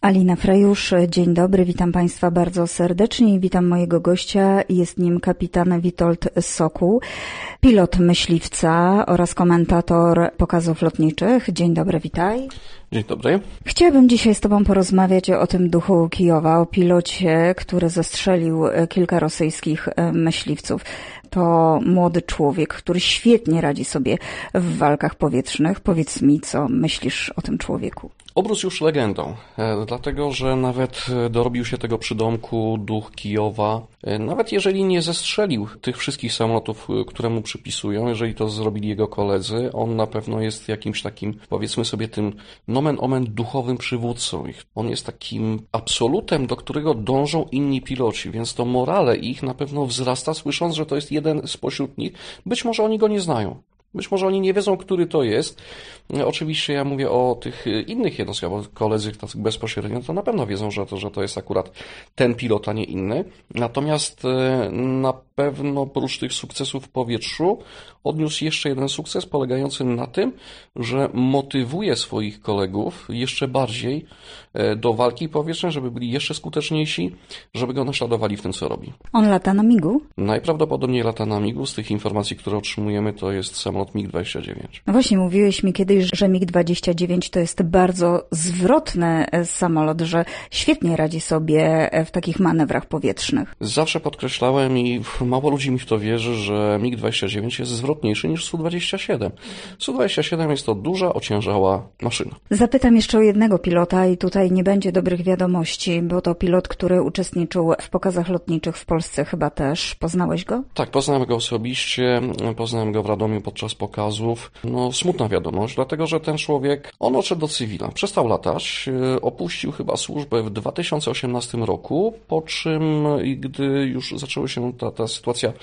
Alina Frejusz, dzień dobry, witam Państwa bardzo serdecznie i witam mojego gościa. Jest nim kapitan Witold Sokół, pilot myśliwca oraz komentator pokazów lotniczych. Dzień dobry, witaj. Dzień dobry. Chciałabym dzisiaj z Tobą porozmawiać o tym duchu Kijowa, o pilocie, który zestrzelił kilka rosyjskich myśliwców. To młody człowiek, który świetnie radzi sobie w walkach powietrznych. Powiedz mi, co myślisz o tym człowieku? Obrósł już legendą, dlatego że nawet dorobił się tego przydomku duch Kijowa. Nawet jeżeli nie zestrzelił tych wszystkich samolotów, które mu przypisują, jeżeli to zrobili jego koledzy, on na pewno jest jakimś takim, powiedzmy sobie, tym nomen omen duchowym przywódcą. On jest takim absolutem, do którego dążą inni piloci, więc to morale ich na pewno wzrasta, słysząc, że to jest jeden spośród nich. Być może oni go nie znają. Być może oni nie wiedzą, który to jest. Oczywiście ja mówię o tych innych jednostkach, bo koledzy tak bezpośrednio to na pewno wiedzą, że to jest akurat ten pilot, a nie inny. Natomiast na pewno oprócz tych sukcesów w powietrzu odniósł jeszcze jeden sukces polegający na tym, że motywuje swoich kolegów jeszcze bardziej do walki powietrznej, żeby byli jeszcze skuteczniejsi, żeby go naśladowali w tym, co robi. On lata na MiG-u? Najprawdopodobniej lata na MiG-u. Z tych informacji, które otrzymujemy, to jest samolot MiG-29. No właśnie, mówiłeś mi kiedyś, że MiG-29 to jest bardzo zwrotny samolot, że świetnie radzi sobie w takich manewrach powietrznych. Zawsze podkreślałem i mało ludzi mi w to wierzy, że MiG-29 jest zwrotniejszy niż Su-27. Su-27 jest to duża, ociężała maszyna. Zapytam jeszcze o jednego pilota i tutaj nie będzie dobrych wiadomości, bo to pilot, który uczestniczył w pokazach lotniczych w Polsce chyba też. Poznałeś go? Tak, poznałem go osobiście, poznałem go w Radomiu podczas pokazów. No, smutna wiadomość, dlatego że ten człowiek, on odszedł do cywila. Przestał latać, opuścił chyba służbę w 2018 roku, po czym, gdy już zaczęła się ta sytuacja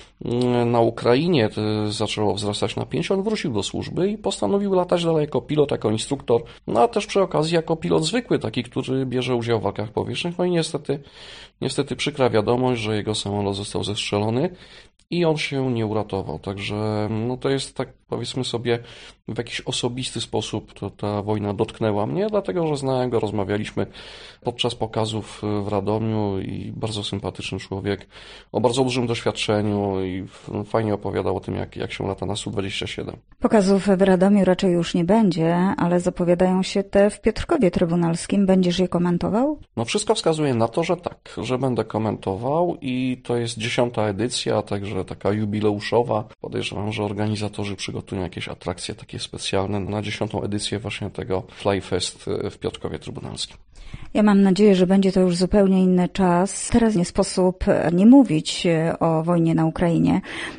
na Ukrainie, zaczęło wzrastać napięcie, on wrócił do służby i postanowił latać dalej jako pilot, jako instruktor, no a też przy okazji jako pilot zwykły, taki, który bierze udział w walkach powietrznych. No i niestety przykra wiadomość, że jego samolot został zestrzelony i on się nie uratował. Także no to jest tak, powiedzmy sobie, w jakiś osobisty sposób ta wojna dotknęła mnie, dlatego że znałem go, rozmawialiśmy podczas pokazów w Radomiu i bardzo sympatyczny człowiek, o bardzo dużym doświadczeniu i fajnie opowiadał o tym, jak się lata na Su-27. Pokazów w Radomiu raczej już nie będzie, ale zapowiadają się te w Piotrkowie Trybunalskim. Będziesz je komentował? No wszystko wskazuje na to, że tak, że będę komentował i to jest 10. edycja, także taka jubileuszowa. Podejrzewam, że organizatorzy przygotują jakieś atrakcje takie specjalne na 10. edycję właśnie tego Flyfest w Piotrkowie Trybunalskim. Ja mam nadzieję, że będzie to już zupełnie inny czas. Teraz nie sposób nie mówić o wojnie na Ukrainie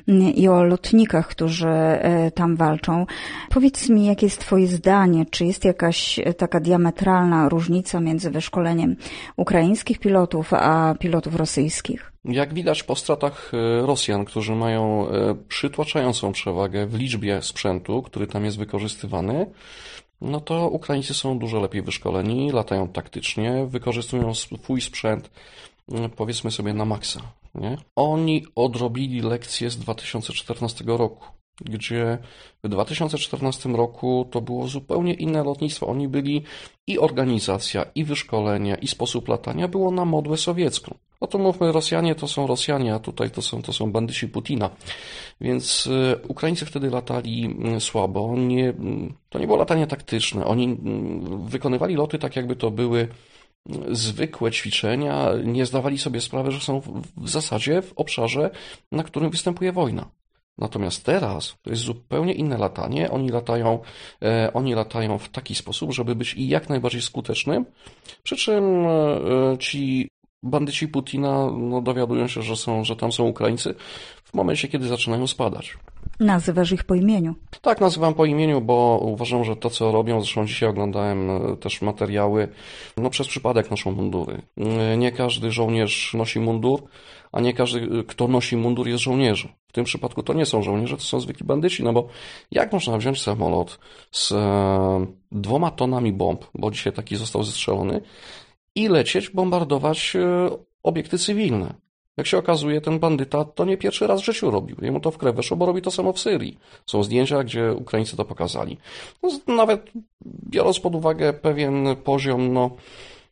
i o lotnikach, którzy tam walczą. Powiedz mi, jakie jest Twoje zdanie? Czy jest jakaś taka diametralna różnica między wyszkoleniem ukraińskich pilotów a pilotów rosyjskich? Jak widać po stratach Rosjan, którzy mają przytłaczającą przewagę w liczbie sprzętu, który tam jest wykorzystywany, no to Ukraińcy są dużo lepiej wyszkoleni, latają taktycznie, wykorzystują swój sprzęt, powiedzmy sobie, na maksa, nie? Oni odrobili lekcje z 2014 roku, gdzie w 2014 roku to było zupełnie inne lotnictwo. Oni byli i organizacja, i wyszkolenia, i sposób latania było na modłę sowiecką. No to mówmy, Rosjanie to są Rosjanie, a tutaj to są bandyci Putina. Więc Ukraińcy wtedy latali słabo. To nie było latanie taktyczne. Oni wykonywali loty tak, jakby to były zwykłe ćwiczenia. Nie zdawali sobie sprawy, że są w zasadzie w obszarze, na którym występuje wojna. Natomiast teraz to jest zupełnie inne latanie. Oni latają w taki sposób, żeby być i jak najbardziej skutecznym. Przy czym ci bandyci Putina dowiadują się, że tam są Ukraińcy w momencie, kiedy zaczynają spadać. Nazywasz ich po imieniu? Tak, nazywam po imieniu, bo uważam, że to, co robią, zresztą dzisiaj oglądałem też materiały, przez przypadek noszą mundury. Nie każdy żołnierz nosi mundur, a nie każdy, kto nosi mundur, jest żołnierzem. W tym przypadku to nie są żołnierze, to są zwykli bandyci, bo jak można wziąć samolot z 2 tonami bomb, bo dzisiaj taki został zestrzelony, i lecieć, bombardować obiekty cywilne. Jak się okazuje, ten bandyta to nie pierwszy raz w życiu robił. Jemu to w krew weszło, bo robi to samo w Syrii. Są zdjęcia, gdzie Ukraińcy to pokazali. Nawet biorąc pod uwagę pewien poziom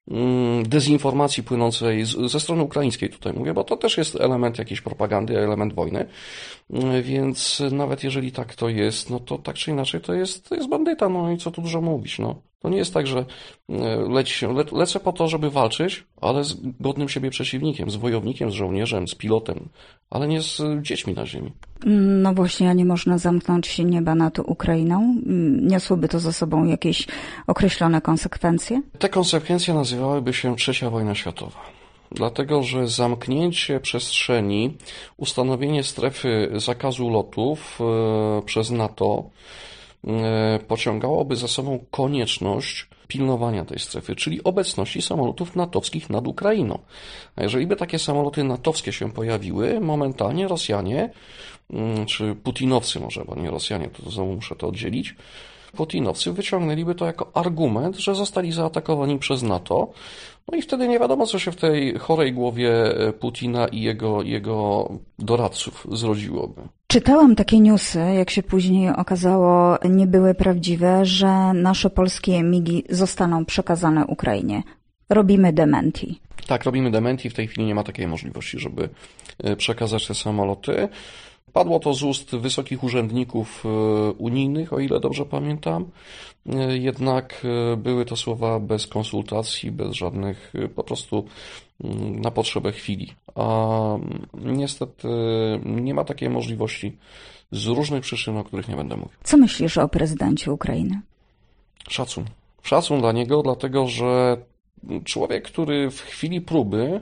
dezinformacji płynącej ze strony ukraińskiej tutaj mówię, bo to też jest element jakiejś propagandy, element wojny, więc nawet jeżeli tak to jest, no to tak czy inaczej to jest bandyta, no i co tu dużo mówić, no. To nie jest tak, że lecę po to, żeby walczyć, ale z godnym siebie przeciwnikiem, z wojownikiem, z żołnierzem, z pilotem, ale nie z dziećmi na ziemi. No właśnie, a nie można zamknąć nieba nad Ukrainą? Niosłoby to za sobą jakieś określone konsekwencje? Te konsekwencje nazywałyby się III wojna światowa. Dlatego, że zamknięcie przestrzeni, ustanowienie strefy zakazu lotów przez NATO pociągałoby za sobą konieczność pilnowania tej strefy, czyli obecności samolotów natowskich nad Ukrainą. A jeżeli by takie samoloty natowskie się pojawiły, momentalnie Rosjanie, czy putinowcy może, bo nie Rosjanie, to znowu muszę to oddzielić, putinowcy wyciągnęliby to jako argument, że zostali zaatakowani przez NATO. No i wtedy nie wiadomo, co się w tej chorej głowie Putina i jego doradców zrodziłoby. Czytałam takie newsy, jak się później okazało, nie były prawdziwe, że nasze polskie MiG-i zostaną przekazane Ukrainie. Robimy dementi. Tak, robimy dementi. W tej chwili nie ma takiej możliwości, żeby przekazać te samoloty. Padło to z ust wysokich urzędników unijnych, o ile dobrze pamiętam. Jednak były to słowa bez konsultacji, bez żadnych, po prostu na potrzebę chwili. A niestety nie ma takiej możliwości z różnych przyczyn, o których nie będę mówił. Co myślisz o prezydencie Ukrainy? Szacun. Szacun dla niego, dlatego że człowiek, który w chwili próby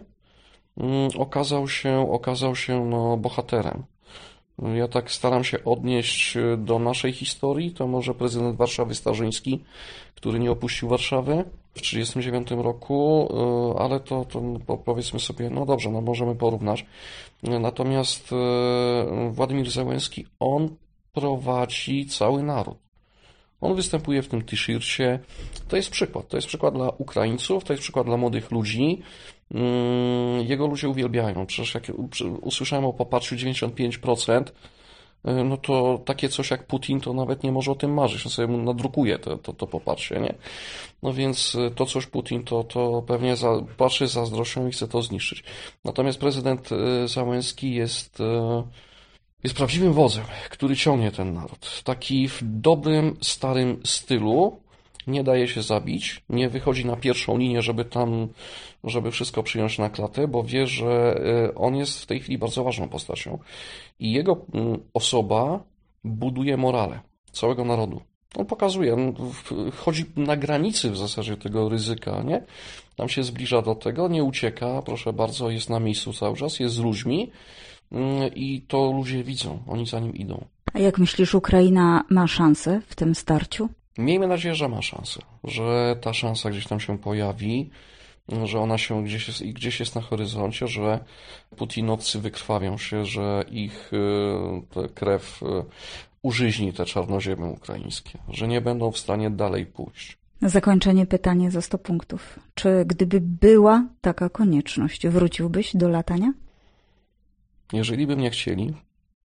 okazał się bohaterem. Ja tak staram się odnieść do naszej historii, to może prezydent Warszawy Starzyński, który nie opuścił Warszawy w 1939 roku, ale to powiedzmy sobie, no dobrze, no możemy porównać. Natomiast Władimir Zełenski, on prowadzi cały naród. On występuje w tym t-shircie. To jest przykład dla Ukraińców, to jest przykład dla młodych ludzi. Jego ludzie uwielbiają. Przecież jak usłyszałem o poparciu 95%, no to takie coś jak Putin to nawet nie może o tym marzyć. On sobie nadrukuje to poparcie, nie? No więc to coś Putin to pewnie patrzy z zazdrością i chce to zniszczyć. Natomiast prezydent Zełenski jest prawdziwym wodzem, który ciągnie ten naród. Taki w dobrym, starym stylu, nie daje się zabić, nie wychodzi na pierwszą linię, żeby wszystko przyjąć na klatę, bo wie, że on jest w tej chwili bardzo ważną postacią. I jego osoba buduje morale całego narodu. On pokazuje, on chodzi na granicy w zasadzie tego ryzyka, nie? Tam się zbliża do tego, nie ucieka, proszę bardzo, jest na miejscu cały czas, jest z ludźmi i to ludzie widzą, oni za nim idą. A jak myślisz, Ukraina ma szansę w tym starciu? Miejmy nadzieję, że ma szansę, że ta szansa gdzieś tam się pojawi, że ona się gdzieś jest na horyzoncie, że putinowcy wykrwawią się, że ich krew użyźni te czarnoziemy ukraińskie, że nie będą w stanie dalej pójść. Na zakończenie pytanie za 100 punktów. Czy gdyby była taka konieczność, wróciłbyś do latania? Jeżeli by mnie chcieli,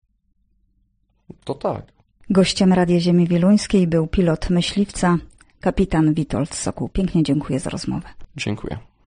to tak. Gościem Radia Ziemi Wieluńskiej był pilot myśliwca, kapitan Witold Sokół. Pięknie dziękuję za rozmowę. Dziękuję.